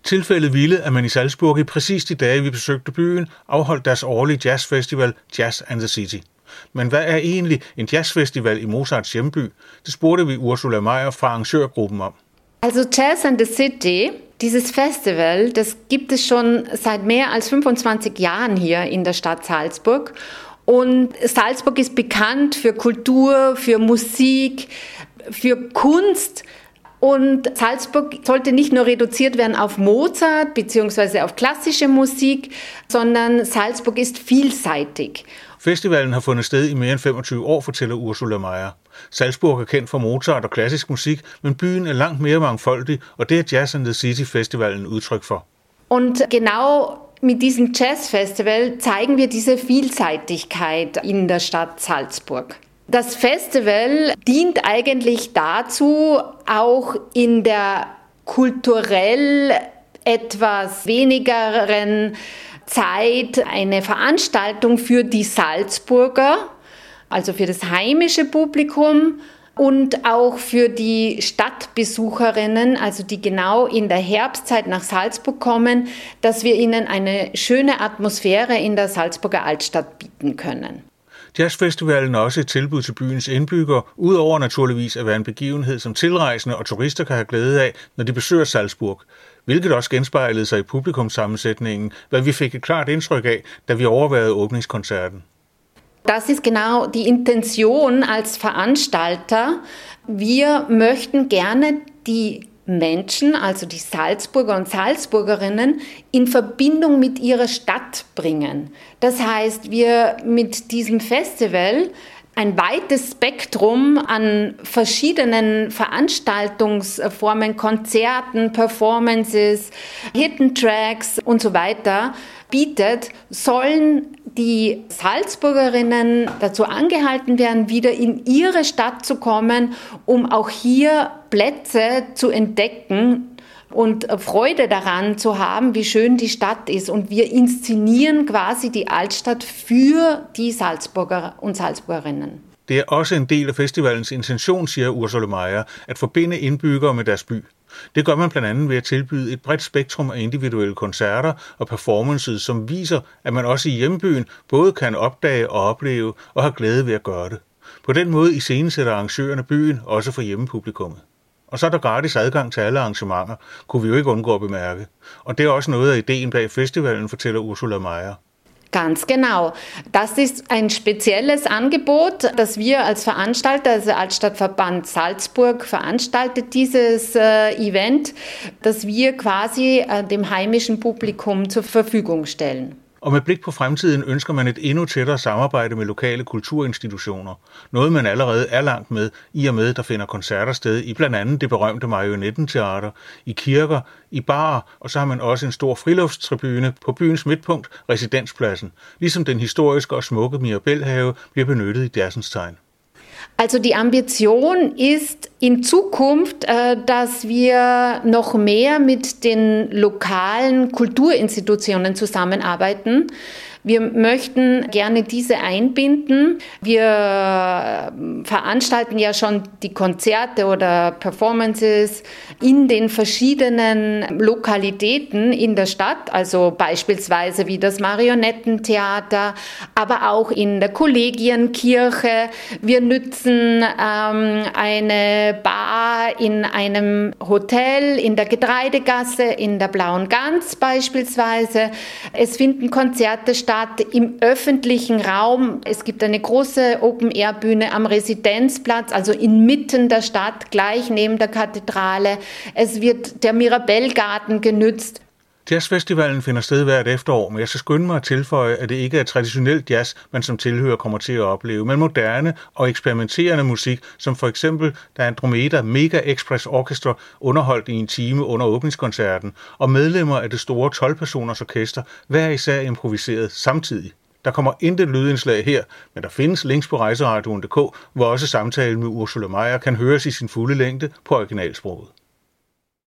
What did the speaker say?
Tilfældet ville, at man i Salzburg i præcis de dage, vi besøgte byen, afholdt deres årlige jazzfestival Jazz and the City. Men hvad er egentlig en jazzfestival i Mozarts hjemby? Det spurgte vi Ursula Meyer fra arrangørgruppen om. Also Jazz and the City, dieses Festival, das gibt es schon seit mehr als 25 Jahren hier in der Stadt Salzburg. Und Salzburg ist bekannt für Kultur, für Musik, für Kunst. Und Salzburg sollte nicht nur reduziert werden auf Mozart bzw. auf klassische Musik, sondern Salzburg ist vielseitig. Festivalen har fundet sted i mere end 25 år, fortæller Ursula Meyer. Salzburg er kendt for Mozart og klassisk musik, men byen er langt mere mangfoldig, og det er Jazz and the City Festivalen udtryk for. Und genau mit diesem Jazzfestival zeigen wir diese Vielseitigkeit in der Stadt Salzburg. Das Festival dient eigentlich dazu, auch in der kulturell etwas wenigeren Zeit eine Veranstaltung für die Salzburger, also für das heimische Publikum und auch für die Stadtbesucherinnen, also die genau in der Herbstzeit nach Salzburg kommen, dass wir ihnen eine schöne Atmosphäre in der Salzburger Altstadt bieten können. Jazzfestivalen er også et tilbud til byens indbyggere, udover naturligvis at være en begivenhed, som tilrejsende og turister kan have glæde af, når de besøger Salzburg. Hvilket også genspejlede sig i publikumssammensætningen, hvad vi fik et klart indtryk af, da vi overværede åbningskoncerten. Das ist genau die Intention als Veranstalter. Wir möchten gerne die Menschen, also die Salzburger und Salzburgerinnen, in Verbindung mit ihrer Stadt bringen. Das heißt, wir mit diesem Festival ein weites Spektrum an verschiedenen Veranstaltungsformen, Konzerten, Performances, Hidden Tracks und so weiter bietet, sollen die Salzburgerinnen dazu angehalten werden, wieder in ihre Stadt zu kommen, um auch hier Plätze zu entdecken und Freude daran zu haben, wie schön die Stadt ist. Und wir inszenieren quasi die Altstadt für die Salzburger und Salzburgerinnen. Det er også en del af festivalens intention, siger Ursula Meyer, at forbinde indbyggere med deres by. Det gør man blandt andet ved at tilbyde et bredt spektrum af individuelle koncerter og performances, som viser, at man også i hjembyen både kan opdage og opleve og have glæde ved at gøre det. På den måde iscenesætter arrangørerne byen også for hjemmepublikummet. Og så er der gratis adgang til alle arrangementer, kunne vi jo ikke undgå at bemærke. Og det er også noget af ideen bag festivalen, fortæller Ursula Meyer. Ganz genau. Das ist ein spezielles Angebot, das wir als Veranstalter, also Altstadtverband Salzburg, veranstaltet dieses Event, das wir quasi dem heimischen Publikum zur Verfügung stellen. Og med blik på fremtiden ønsker man et endnu tættere samarbejde med lokale kulturinstitutioner. Noget man allerede er langt med, i og med der finder koncerter sted i blandt andet det berømte Marionettenteater, i kirker, i barer, og så har man også en stor friluftstribune på byens midtpunkt, Residenzpladsen, ligesom den historiske og smukke Mirabellhave bliver benyttet i jazzens tegn. Also die Ambition ist in Zukunft, dass wir noch mehr mit den lokalen Kulturinstitutionen zusammenarbeiten. Wir möchten gerne diese einbinden. Wir veranstalten ja schon die Konzerte oder Performances in den verschiedenen Lokalitäten in der Stadt, also beispielsweise wie das Marionettentheater, aber auch in der Kollegienkirche. Wir nützen eine Bar in einem Hotel in der Getreidegasse, in der Blauen Gans beispielsweise. Es finden Konzerte statt im öffentlichen Raum. Es gibt eine große Open-Air-Bühne am Residenzplatz, also inmitten der Stadt, gleich neben der Kathedrale. Es wird der Mirabellgarten genützt. Jazzfestivalen finder sted hvert efterår, men jeg skal skynde mig at tilføje, at det ikke er traditionelt jazz, man som tilhører kommer til at opleve, men moderne og eksperimenterende musik, som for eksempel da Andromeda Mega Express Orchestra underholdt i en time under åbningskoncerten, og medlemmer af det store 12-personers orkester hver især improviseret samtidig. Der kommer intet lydindslag her, men der findes links på rejseradioen.dk, hvor også samtalen med Ursula Meyer kan høres i sin fulde længde på originalsproget.